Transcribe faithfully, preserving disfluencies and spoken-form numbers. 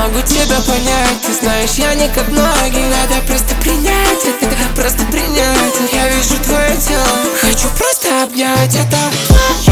могу тебя понять. Ты знаешь, я не как многие. Надо просто принять это, просто принять. Я вижу твое тело, хочу просто обнять это.